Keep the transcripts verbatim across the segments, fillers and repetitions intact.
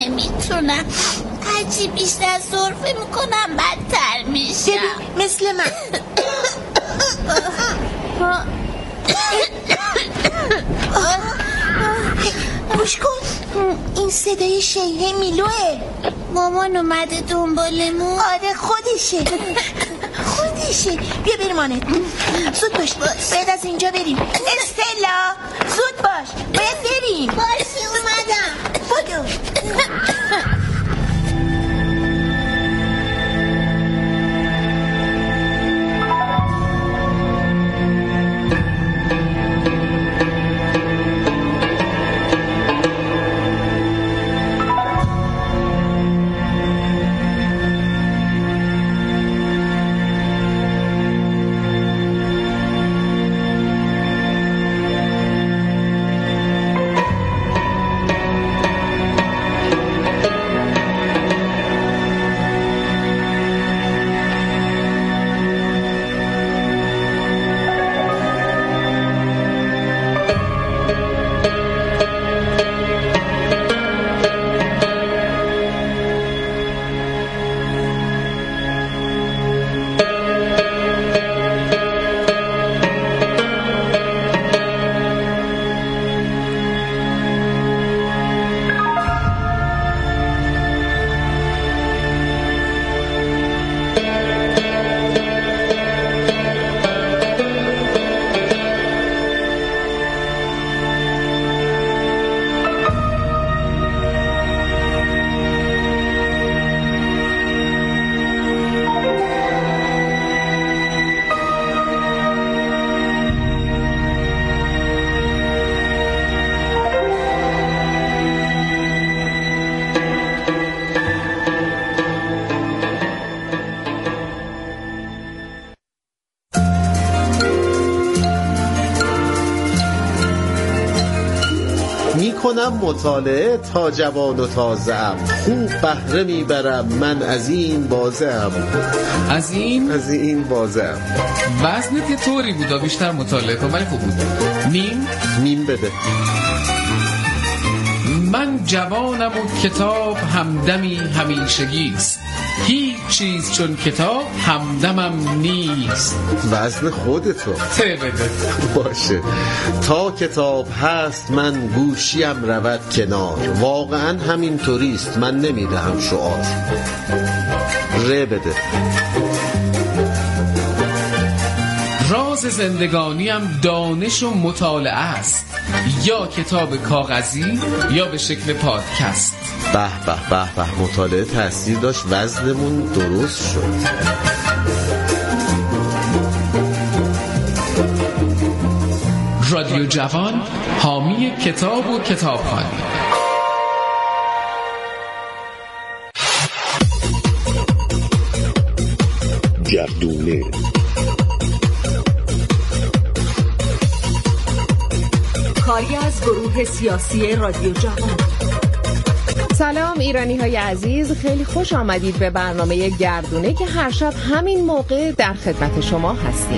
نمیتونم. هرچی بیشتر سرفه میکنم بدتر میشم. مثل من. گوش کن، این صدای شیهه میلوه. مامان اومده دنبالمون. آره خودشه خودشه. بیا بریم آنت. زود باش باید از اینجا بریم. استلا زود باش باید بریم. باشی اومدم. بودو. کنم مطالعه تا جوان و تازه‌ام، خوب بهره میبرم من از این بازه‌ام. از این؟ از این بازه‌ام. وزنت یه طوری بودا بیشتر مطالعه کن ولی خوب بود. نیم؟ نیم بده. من جوانم و کتاب همدمی همیشگیست، هیچ چیز چون کتاب همدمم نیست. وزن خودتو ته بده. باشه. تا کتاب هست من گوشیم رود کنار، واقعا همینطوریست من نمیدهم شعار. ره بده. راز زندگانیم دانش و مطالعه است، یا کتاب کاغذی یا به شکل پادکست. به به به به، مطالعه تاثیر داشت، وزنمون درست شد. رادیو جوان، حامی کتاب و کتابخوانی. گردونه کاری از گروه سیاسی رادیو جوان. سلام ایرانی های عزیز، خیلی خوش آمدید به برنامه گردونه که هر شب همین موقع در خدمت شما هستیم.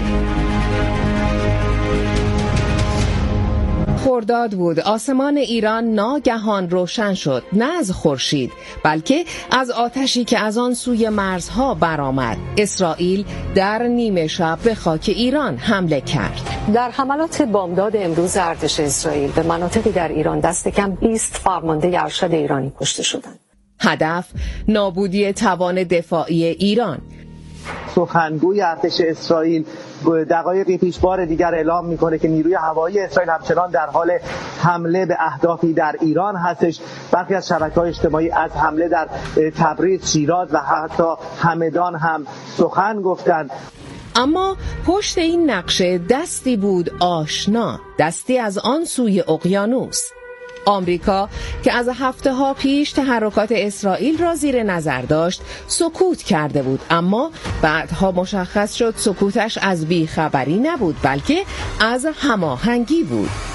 خرداد بود. آسمان ایران ناگهان روشن شد، نه از خورشید بلکه از آتشی که از آن سوی مرزها برآمد. اسرائیل در نیمه شب به خاک ایران حمله کرد. در حملات بامداد امروز ارتش اسرائیل به مناطقی در ایران دست کم بیست فرمانده ارشد ایرانی کشته شدند. هدف نابودی توان دفاعی ایران. سخنگوی ارتش اسرائیل دقایقی پیش بار دیگر اعلام میکنه که نیروی هوایی اسرائیل همچنان در حال حمله به اهدافی در ایران هستش. برخی از شبکه‌های اجتماعی از حمله در تبریز، شیراز و حتی همدان هم سخن گفتند. اما پشت این نقشه دستی بود آشنا، دستی از آن سوی اقیانوس. آمریکا که از هفته ها پیش تحرکات اسرائیل را زیر نظر داشت سکوت کرده بود، اما بعدها مشخص شد سکوتش از بیخبری نبود بلکه از هماهنگی بود.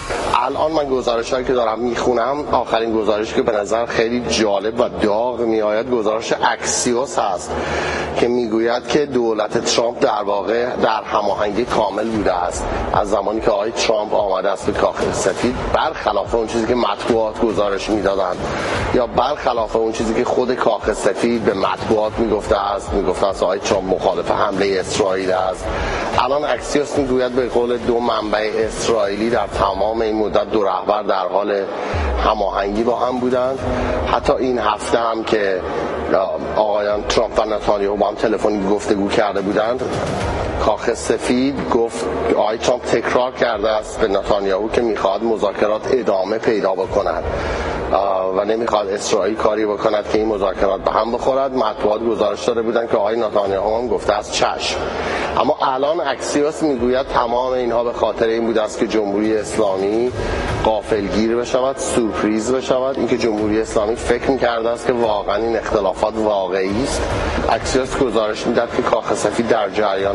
الان من گزارش‌هایی که دارم میخونم، آخرین گزارشی که به نظر خیلی جالب و داغ میآید گزارش اکسیوس هست که میگوید که دولت ترامپ در واقع در هماهنگی کامل بوده است از زمانی که آقای ترامپ آمده است به کاخ سفید، برخلاف اون چیزی که مطبوعات گزارش میدادند یا برخلاف اون چیزی که خود کاخ سفید به مطبوعات میگفته است. میگفته است آقای ترامپ مخالف حمله اسرائیل است. الان اکسیوس میگوید به قول دو منبع اسرائیلی در تمام این مدت دو رهبر در حال هماهنگی با هم بودند. حتی این هفته هم که آقایان ترامپ و نتانیاهو با هم تلفنی گفتگو کرده بودند، کاخ سفید گفت، آقای ترامپ تکرار کرده است به نتانیاهو که میخواد مذاکرات ادامه پیدا بکند و نمیخواد اسرائیل کاری بکند که این مذاکرات به هم بخورد. مطبوعات گزارش داده بودند که آقای نتانیاهو هم گفته است چشم. اما الان اکسیوس میگوید تمام اینها به خاطر این بوده است که جمهوری اسلامی غافلگیر بشود، سورپریز بشود. اینکه جمهوری اسلامی فکر می‌کرده است که واقعا این اختلافات واقعی است. اکسیوس گزارش می‌داد که کاخ سفید در جریان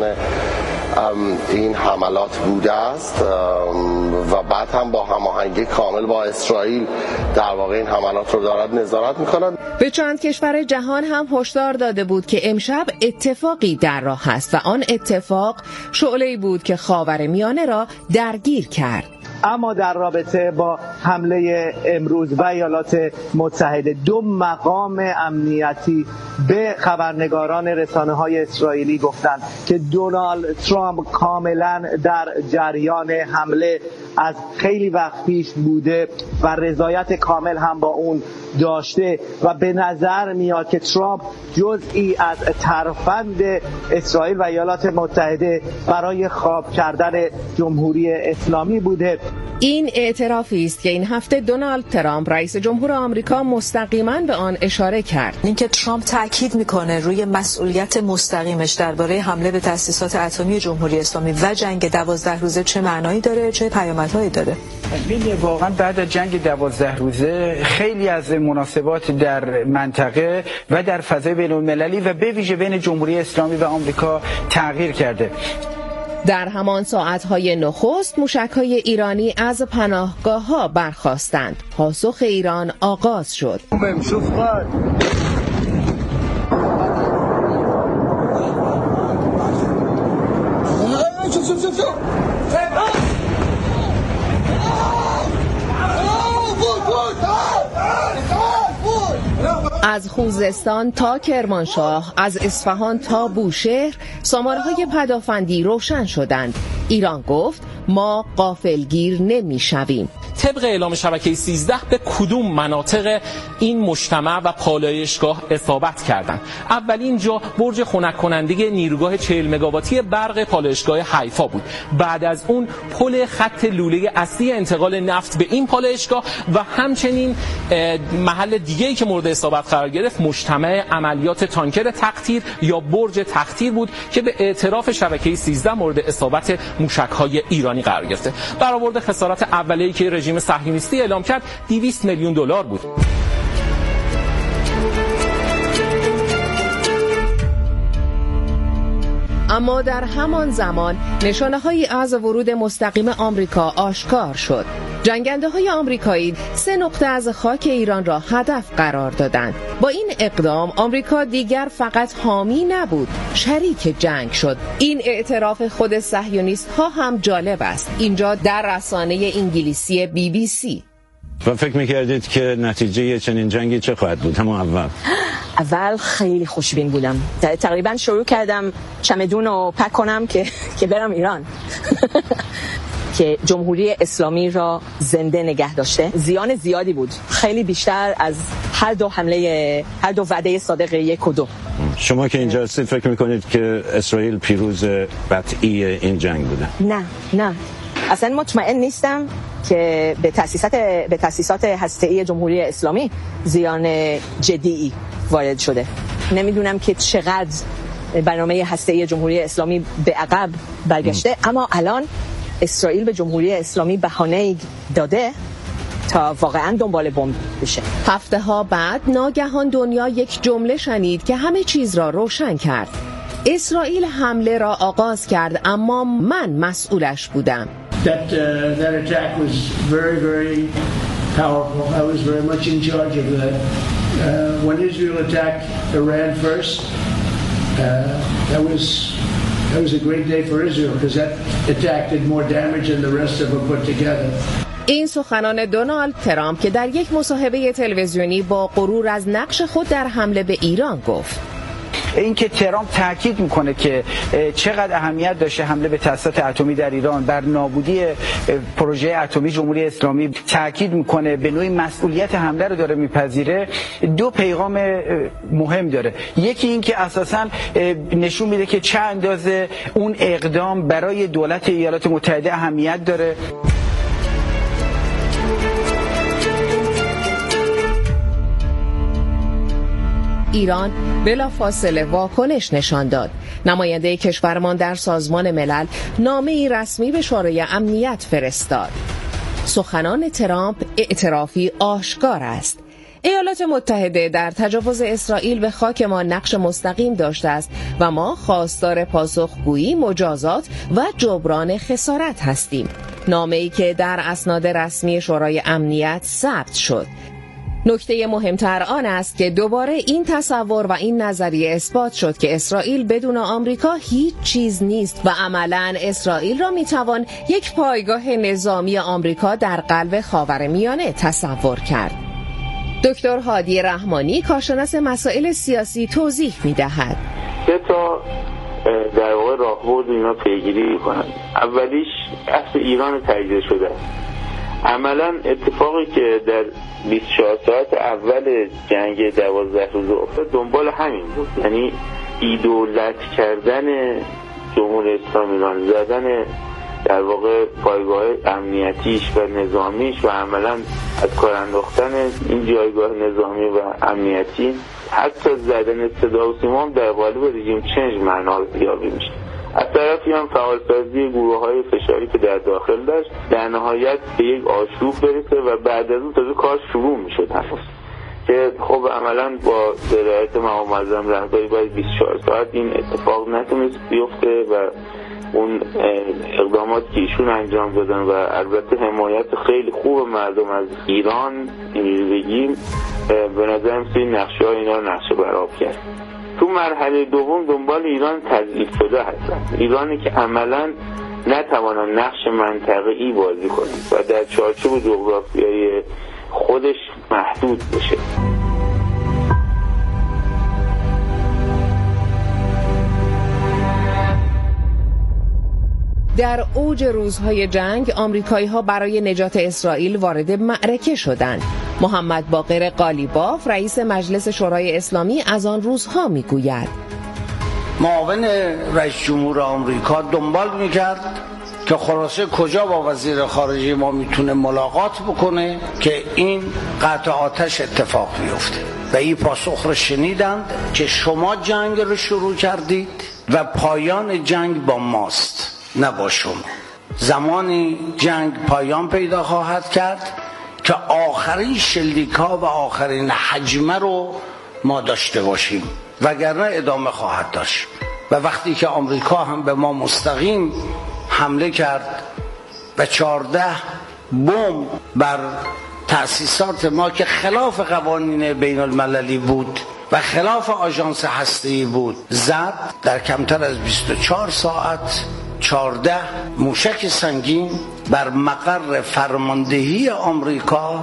این حملات بوده است و بعد هم با هماهنگی کامل با اسرائیل در واقع این حملات رو دارد نظارت می‌کند. به چند کشور جهان هم هشدار داده بود که امشب اتفاقی در راه است و آن اتفاق شعله‌ای بود که خاورمیانه را درگیر کرد. اما در رابطه با حمله امروز و ایالات متحده، دو مقام امنیتی به خبرنگاران رسانه‌های اسرائیلی گفتند که دونالد ترامپ کاملا در جریان حمله از خیلی وقت پیش بوده و رضایت کامل هم با اون داشته و به نظر میاد که ترامپ جزئی از ترفند اسرائیل و ایالات متحده برای خواب کردن جمهوری اسلامی بوده. این اعترافی است که این هفته دونالد ترامپ رئیس جمهور آمریکا مستقیما به آن اشاره کرد. اینکه ترامپ تاکید میکنه روی مسئولیت مستقیمش درباره حمله به تأسیسات اتمی جمهوری اسلامی و جنگ دوازده روزه چه معنایی داره، چه پیامدهایی داره. ببین واقعا بعد از جنگ دوازده روزه خیلی از مناسبات در منطقه و در فضای بین‌المللی و به ویژه بین جمهوری اسلامی و آمریکا تغییر کرده. در همان ساعتهای نخست موشک‌های ایرانی از پناهگاه‌ها برخاستند. پاسخ ایران آغاز شد. از خوزستان تا کرمانشاه، از اصفهان تا بوشهر، سامانه‌های پدافندی روشن شدند. ایران گفت ما غافلگیر نمی‌شویم. طبق اعلام شبکه سیزده به کدوم مناطق این مجتمع و پالایشگاه اصابت کردند؟ اولین جا برج خنک کننده نیروگاه چهل مگاواتی برق پالایشگاه حیفا بود. بعد از اون پل خط لوله اصلی انتقال نفت به این پالایشگاه و همچنین محل دیگه‌ای که مورد اصابت قرار گرفت مجتمع عملیات تانکر تقطیر یا برج تقطیر بود که به اعتراف شبکه سیزده مورد اصابت موشک‌های ایرانی قرار گرفته. برآورد خسارت اولیه‌ای که رژیم صهیونیستی اعلام کرد دویست میلیون دلار بود. اما در همان زمان نشانه‌هایی از ورود مستقیم آمریکا آشکار شد. جنگنده های آمریکایی سه نقطه از خاک ایران را هدف قرار دادند. با این اقدام آمریکا دیگر فقط حامی نبود، شریک جنگ شد. این اعتراف خود صهیونیست ها هم جالب است. اینجا در رسانه انگلیسی بی بی سی. و فکر میکردید که نتیجه چنین جنگی چه خواهد بود؟ همون اول اول خیلی خوشبین بودم. تقریبا شروع کردم چمدون رو پک کنم که که برم ایران. که جمهوری اسلامی را زنده نگه داشته. زیان زیادی بود، خیلی بیشتر از هر دو حمله، هر دو وعده صادق یک و دو. شما که اینجا هستید فکر میکنید که اسرائیل پیروز قطعی این جنگ بوده؟ نه نه، اصلا مطمئن نیستم که به تأسیسات به تأسیسات هسته‌ای جمهوری اسلامی زیان جدی وارد شده. نمیدونم که چقدر برنامه هسته‌ای جمهوری اسلامی به عقب برگشته، اما الان اسرائیل به جمهوری اسلامی بهانه داده تا واقعا دنبال بمب بشه. هفته ها بعد ناگهان دنیا یک جمله شنید که همه چیز را روشن کرد. اسرائیل حمله را آغاز کرد اما من مسئولش بودم. That uh, that attack was very, very powerful. I was very much in charge of that. Uh, when Israel attacked Iran first, uh, that was that was a great day for Israel because that attack did more damage than the rest of them put together. این سخنان دونالد ترامپ که در یک مصاحبه تلویزیونی با غرور از نقش خود در حمله به ایران گفت. اینکه ترامپ تاکید میکنه که چقدر اهمیت داشته حمله به تأسیسات اتمی در ایران بر نابودی پروژه اتمی جمهوری اسلامی، تاکید میکنه به نوعی مسئولیت حمله رو داره میپذیره، دو پیغام مهم داره. یکی این که اساساً نشون میده که چه اندازه اون اقدام برای دولت ایالات متحده اهمیت داره. ایران بلافاصله واکنش نشان داد. نماینده کشورمان در سازمان ملل نامه‌ای رسمی به شورای امنیت فرستاد. سخنان ترامپ اعترافی آشکار است. ایالات متحده در تجاوز اسرائیل به خاک ما نقش مستقیم داشته است و ما خواستار پاسخگویی، مجازات و جبران خسارت هستیم. نامه‌ای که در اسناد رسمی شورای امنیت ثبت شد. نکته مهمتر آن است که دوباره این تصور و این نظریه اثبات شد که اسرائیل بدون آمریکا هیچ چیز نیست و عملاً اسرائیل را میتوان یک پایگاه نظامی آمریکا در قلب خاورمیانه تصور کرد. دکتر هادی رحمانی کارشناس مسائل سیاسی توضیح می‌دهد. سه تا در واقع راهبرد اینا پیگیری می‌کنند. اولیش اصل ایران تجزیه شده. عملاً اتفاقی که در بیست و چهار ساعت اول جنگ دوازده روزه افتاد دنبال همین بود، یعنی ایدولت کردن جمهوری اسلامی ایران، زدن در واقع پایگاه امنیتیش و نظامیش و عملاً از کار انداختن این جایگاه نظامی و امنیتی، حتی زدن صدا و سیما هم در قالب رژیم چنج معنا یابی میشه. از طرفی هم فعالسازی گروه‌های فشاری که در داخل داشت در نهایت به یک آشوب برسه و بعد از اون تازه کار شروع میشد هنوز که خب عملاً با درایت مقام معظم رهبری باید بیست و چهار ساعت این اتفاق نتونست بیفته و اون اقدامات که ایشون انجام دادن و البته حمایت خیلی خوب مردم از ایران اینجوری بگیم به نظرم سوی نقشه های اینا رو نقشه برآب کرد. تو مرحله دوم دنبال ایران تضعیف شده هستن، ایرانی که عملاً نتوانن نقش منطقه‌ای بازی کنه و در چارچوب جغرافیایی خودش محدود بشه. در اوج روزهای جنگ آمریکایی‌ها برای نجات اسرائیل وارد معرکه شدند. محمد باقر قالیباف رئیس مجلس شورای اسلامی از آن روزها میگوید معاون رئیس جمهور آمریکا دنبال میکرد که خلاصه کجا با وزیر خارجه ما میتونه ملاقات بکنه که این قطع آتش اتفاق بیفته و این پاسخ رو شنیدند که شما جنگ رو شروع کردید و پایان جنگ با ماست نه با شما. زمانی جنگ پایان پیدا خواهد کرد که آخرین شلیک‌ها و آخرین حجمه رو ما داشته باشیم وگرنه ادامه خواهد داشت. و وقتی که آمریکا هم به ما مستقیم حمله کرد و چهارده بمب بر تأسیسات ما که خلاف قوانین بین المللی بود و خلاف آژانس هسته‌ای بود زد، در کمتر از بیست و چهار ساعت چهارده موشک سنگین بر مقر فرماندهی آمریکا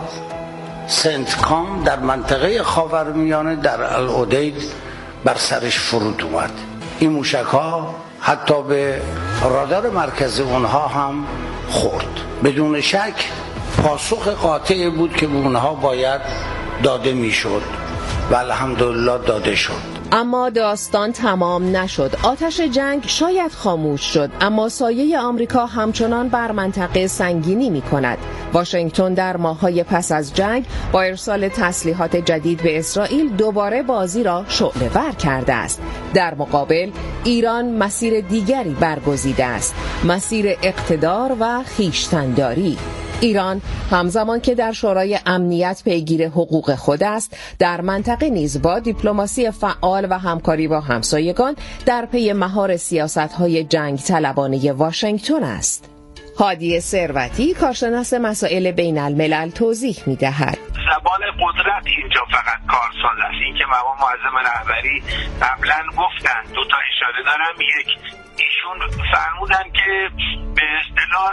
سنت کام در منطقه خاورمیانه در العدید بر سرش فرود اومد. این موشک ها حتی به رادار مرکزی اونها هم خورد. بدون شک پاسخ قاطع بود که به اونها باید داده میشد و الحمدلله داده شد. اما داستان تمام نشد. آتش جنگ شاید خاموش شد، اما سایه آمریکا همچنان بر منطقه سنگینی می کند. واشنگتن در ماه‌های پس از جنگ با ارسال تسلیحات جدید به اسرائیل دوباره بازی را شعله‌ور کرده است. در مقابل ایران مسیر دیگری برگزیده است، مسیر اقتدار و خویشتن‌داری. ایران همزمان که در شورای امنیت پیگیر حقوق خود است، در منطقه نیز با دیپلماسی فعال و همکاری با همسایگان در پی مهار سیاست‌های جنگ طلبانه واشنگتن است. هادی ثروتی کارشناس مسائل بین الملل توضیح می‌دهد. زبان قدرت اینجا فقط کارساز است. این که مقام معظم رهبری قبلا گفتن، دو تا اشاره دارم. یک، ایشون فرمودن که به اصطلاح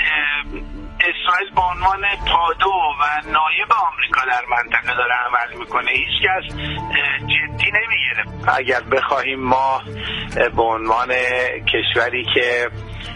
اسرائیل به عنوان پادو و نایب آمریکا در منطقه داره عمل میکنه، هیچ کس جدی نمیگیره. اگر بخواهیم ما به عنوان کشوری که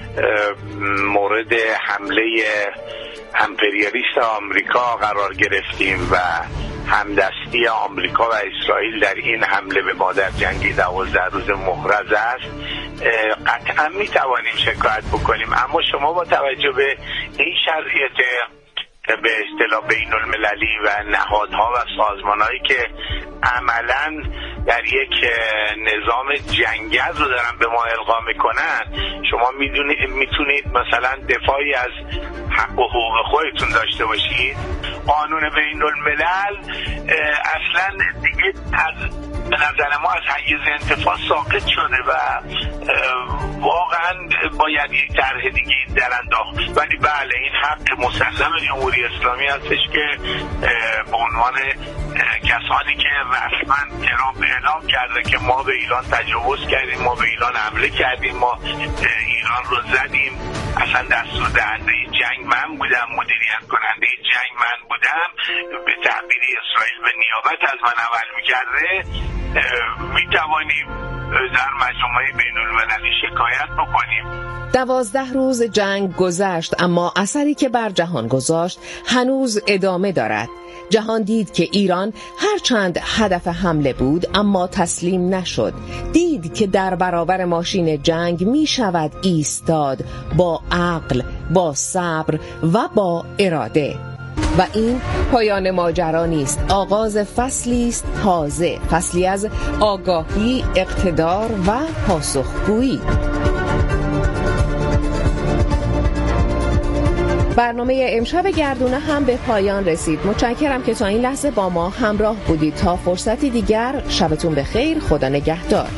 مورد حمله امپریالیست آمریکا قرار گرفتیم و همدستی آمریکا و اسرائیل در این حمله به ما در جنگ دوازده روز محرز است، قطعا می توانیم شکایت بکنیم. اما شما با توجه به این شرایط به اصطلاح بین المللی و نهادها و سازمانهایی که عملا در یک نظام جنگل رو دارن به ما القا میکنن، شما میتونید مثلا دفاعی از حق و حقوق خودتون داشته باشید. قانون بین الملل اصلا دیگه از به نظر ما از حیز انتفاع ساقط شده و واقعا باید یک طرح دیگه در انداخت. ولی بله، این حق مسلم جمهوری اسلامی هستش که به عنوان کسانی که رسما ترامپ اعلام کرده که ما به ایران تجاوز کردیم، ما به ایران حمله کردیم، ما ایران رو زدیم، اصلا دستور دهنده جنگ من بودم، مدیریت کننده جنگ من بودم، به تعبیر اسرائیل به نیابت از من عمل میکرده، میتوانیم در مجموعه بین المللی شکایت بکنیم. دوازده روز جنگ گذشت، اما اثری که بر جهان گذاشت هنوز ادامه دارد. جهان دید که ایران هرچند هدف حمله بود اما تسلیم نشد. دید که در برابر ماشین جنگ می شود ایستاد با عقل، با صبر و با اراده. و این پایان ماجرا نیست، آغاز فصلی است تازه، فصلی از آگاهی، اقتدار و پاسخگویی. برنامه امشب گردونه هم به پایان رسید. متشکرم که تا این لحظه با ما همراه بودید. تا فرصتی دیگر، شبتون بخیر، خدا نگهدار.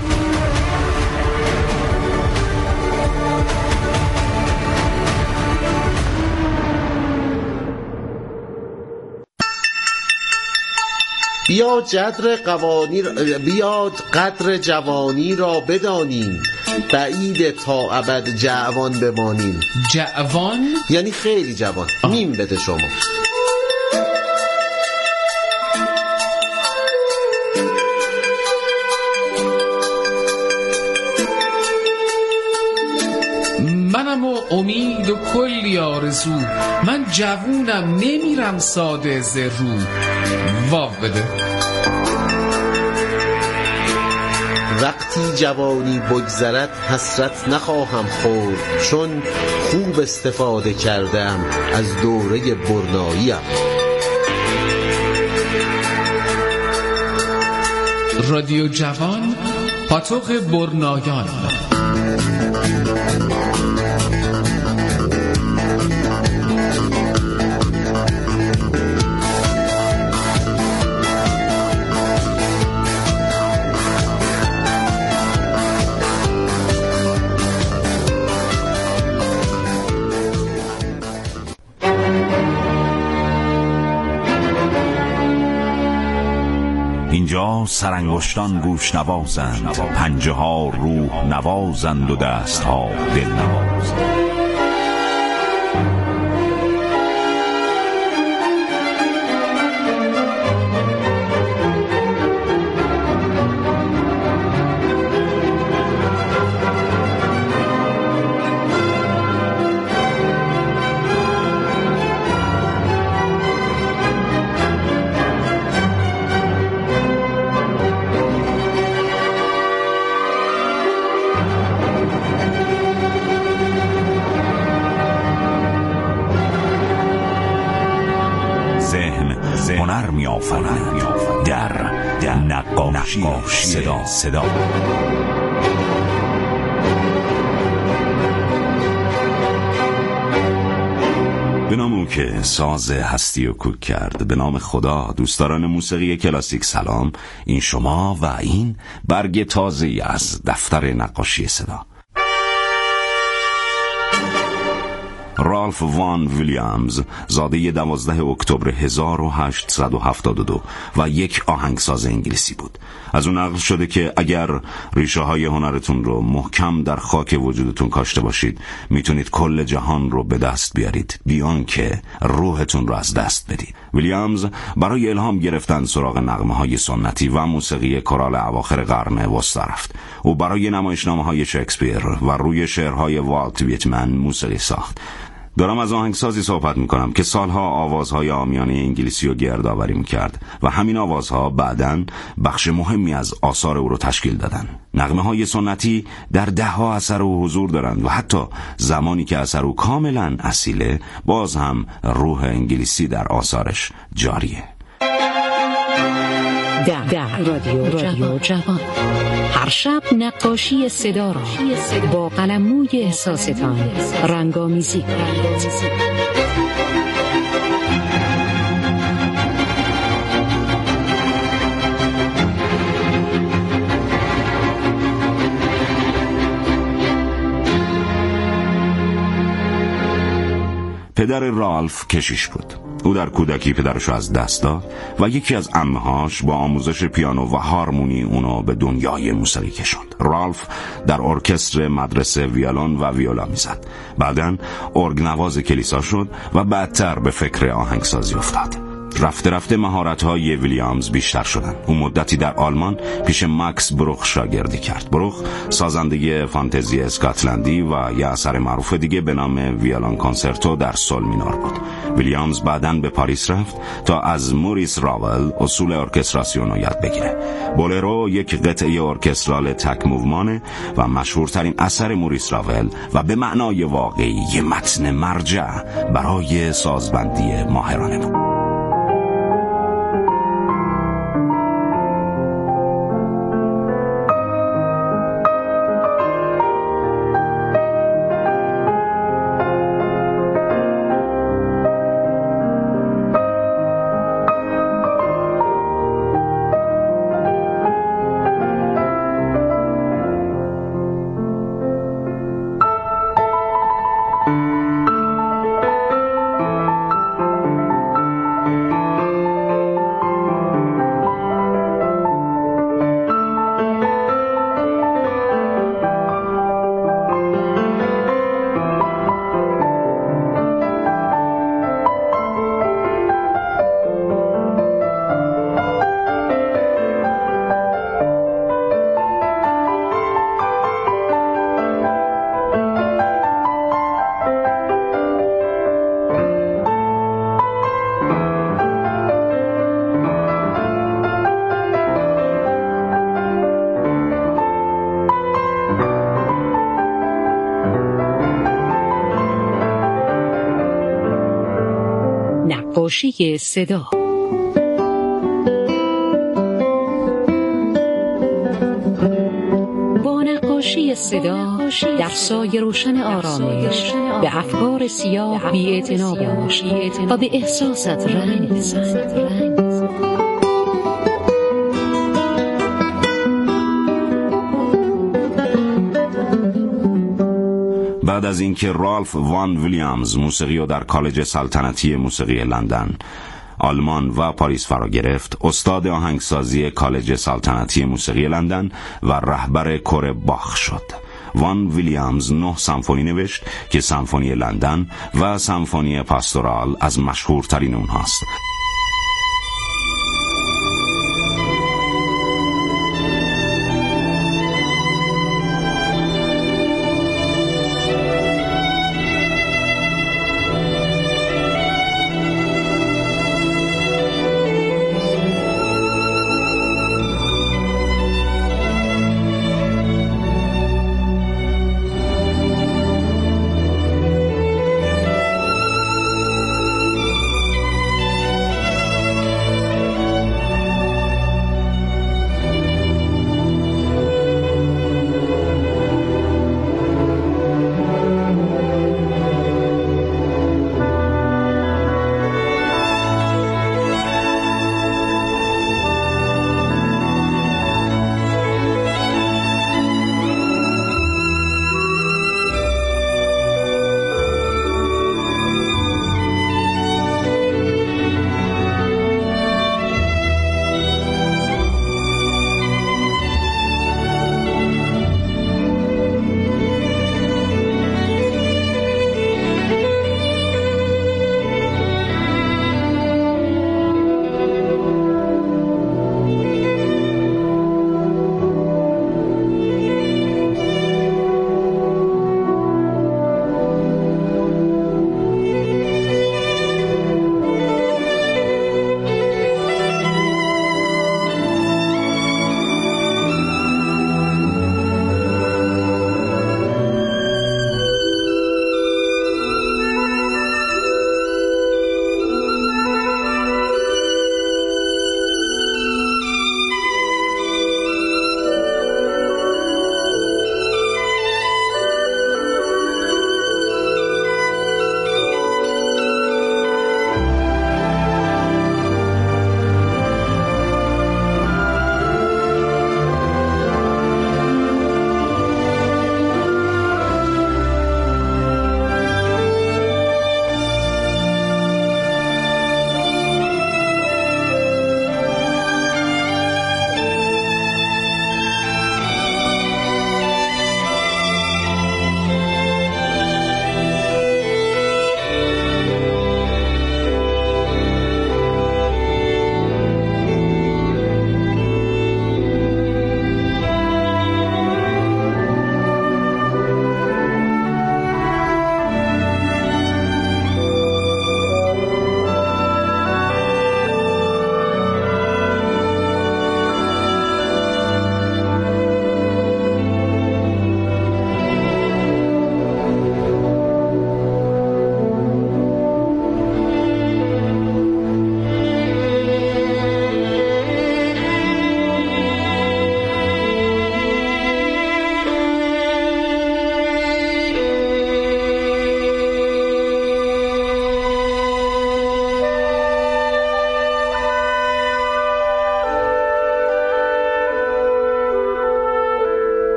بیا جدر قوانی را بیاد قدر جوانی را بدانیم، بعید تا ابد جوان بمانیم. جوان یعنی خیلی جوان. نیم بده شما. منم و امید و کلی آرزو، من جوونم نمیرم ساده ز رو. واو بده. وقتی جوانی بگذرد حسرت نخواهم خورد، چون خوب استفاده کردم از دوره برناییم. رادیو جوان، پاتوق برنایان. اینجا سرانگشتان گوش نوازند، پنجه ها روح نوازند و دست ها دل نوازند. هنر می آفرد در در نقاشی صدا صدا. به نام او که ساز هستی و کوک کرد، به نام خدا. دوستداران موسیقی کلاسیک سلام، این شما و این برگ تازه‌ای از دفتر نقاشی صدا. رالف وان ویلیامز زاده دوازده اکتبر هزار و هشتصد و هفتاد و دو و یک آهنگساز انگلیسی بود. از اون نقل شده که اگر ریشه های هنرتون رو محکم در خاک وجودتون کاشته باشید میتونید کل جهان رو به دست بیارید بیان که روحتون رو از دست بدید. ویلیامز برای الهام گرفتن سراغ نغمه های سنتی و موسیقی کورال اواخر قرن وسطا رفت. او برای نمایشنامه های شکسپیر و روی شعرهای والت ویتمن موسیقی ساخت. دارم از آهنگسازی صحبت میکنم که سالها آوازهای عامیانه انگلیسی رو گردآوری میکرد و همین آوازها بعداً بخش مهمی از آثار او رو تشکیل دادن. نغمه های سنتی در ده ها اثر او حضور دارند و حتی زمانی که اثر او کاملاً اصیله باز هم روح انگلیسی در آثارش جاریه. در, در رادیو, رادیو جوان هر شب نقاشی صدا را با قلموی احساستان رنگامیزی کنید. پدر رالف کشیش بود. او در کودکی پدرش رو از دست داد و یکی از عمه‌هاش با آموزش پیانو و هارمونی اونو به دنیای موسیقی کشوند. رالف در ارکستر مدرسه ویولون و ویولا میزد. بعداً ارگنواز کلیسا شد و بعدتر به فکر آهنگسازی افتاد. رفته رفته مهارت‌های ویلیامز بیشتر شدند. او مدتی در آلمان پیش ماکس بروخ شاگردی کرد. بروخ سازنده فانتزی اسکاتلندی و یه اثر معروف دیگه به نام ویولون کنسرتو در سول مینور بود. ویلیامز بعداً به پاریس رفت تا از موریس راول اصول ارکستراسیون رو یاد بگیره. بولرو یک قطعه ارکسترال تک موومانه و مشهورترین اثر موریس راول و به معنای واقعی یه متن مرجع برای سازبندی ماهرانه بود. نقاشی صدا. با نقاشی صدا در سایه روشن آرامش به افکار سیاه بی‌اعتنا باش و به احساست رنگ بزن. بعد از اینکه رالف وان ویلیامز موسیقی رو در کالج سلطنتی موسیقی لندن، آلمان و پاریس فرا گرفت، استاد آهنگسازی کالج سلطنتی موسیقی لندن و رهبر کور باخ شد. وان ویلیامز نه سمفونی نوشت که سمفونی لندن و سمفونی پاستورال از مشهورترین اونهاست.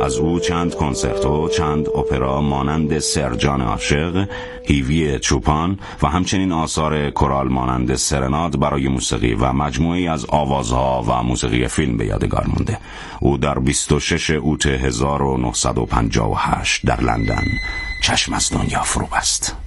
از او چند کنسرتو، چند اپرا مانند سرجان عاشق، هیوی چوپان و همچنین آثار کورال مانند سرناد برای موسیقی و مجموعی از آوازها و موسیقی فیلم به یادگار مانده. او در بیست و شش اوت هزار و نهصد و پنجاه و هشت در لندن چشم از دنیا فرو بست.